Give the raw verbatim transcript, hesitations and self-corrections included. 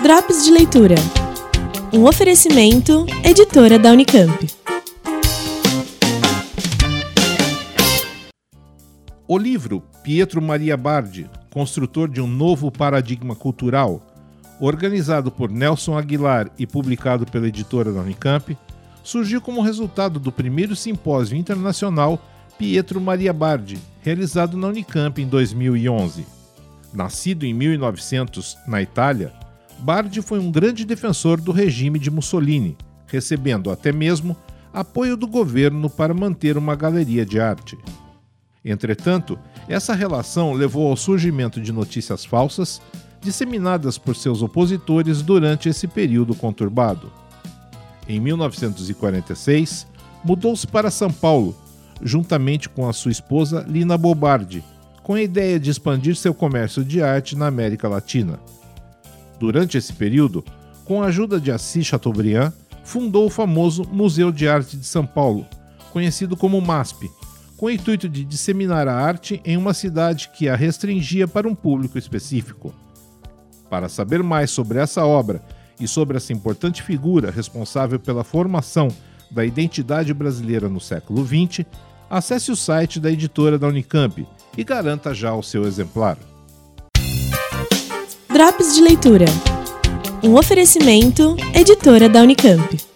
Drops de Leitura. Um oferecimento, editora da Unicamp. O livro Pietro Maria Bardi, construtor de um novo paradigma cultural, organizado por Nelson Aguilar e publicado pela editora da Unicamp, surgiu como resultado do primeiro simpósio internacional Pietro Maria Bardi, realizado na Unicamp em dois mil e onze. Nascido em mil e novecentos na Itália, Bardi foi um grande defensor do regime de Mussolini, recebendo até mesmo apoio do governo para manter uma galeria de arte. Entretanto, essa relação levou ao surgimento de notícias falsas, disseminadas por seus opositores durante esse período conturbado. Em mil novecentos e quarenta e seis, mudou-se para São Paulo, juntamente com a sua esposa Lina Bo Bardi, com a ideia de expandir seu comércio de arte na América Latina. Durante esse período, com a ajuda de Assis Chateaubriand, fundou o famoso Museu de Arte de São Paulo, conhecido como MASP, com o intuito de disseminar a arte em uma cidade que a restringia para um público específico. Para saber mais sobre essa obra e sobre essa importante figura responsável pela formação da identidade brasileira no século vinte, acesse o site da editora da Unicamp e garanta já o seu exemplar. Drops de Leitura. Um oferecimento, editora da Unicamp.